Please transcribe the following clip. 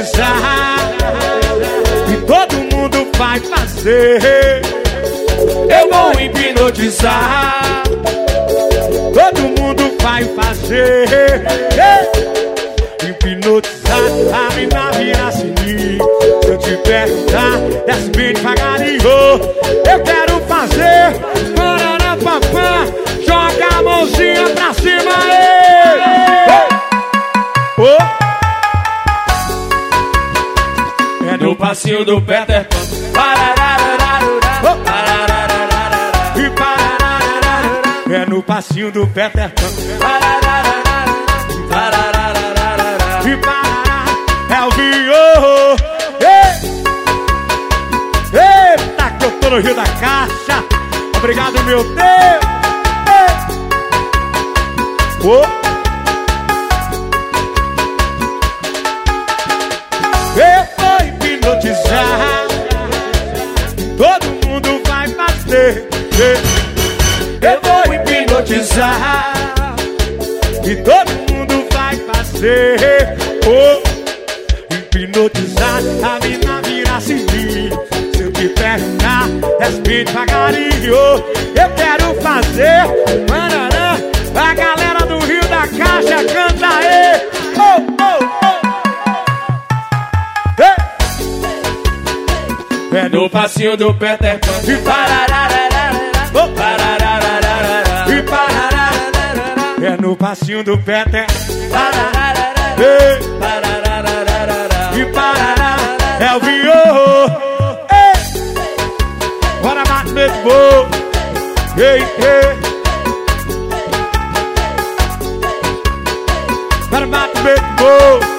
hipnotizar e todo mundo vai fazer. Eu vou hipnotizar, todo mundo vai fazer. Hipnotizar, a mina vira sininho. Se eu te perguntar, desce bem devagarinho. Eu quero fazer pararapapá, joga a mãozinha pra cima aí. É no passinho do Peter Pan. É no passinho do Peter Pan. É o Vio. Eita, que eu tô no Rio da Caixa. Obrigado, meu Deus. Eu vou hipnotizar, todo mundo vai fazer. Eu vou hipnotizar e todo mundo vai fazer. Hipnotizar, a mina vira sininho. Se eu te perguntar, desce bem devagarinho. Eu quero fazer manarã. A galera do Rio da Caixa canta aí. É no passinho do Peter Pan. É no passinho do Peter. É o Vio. Bora bater de boa. Bora bater de boa.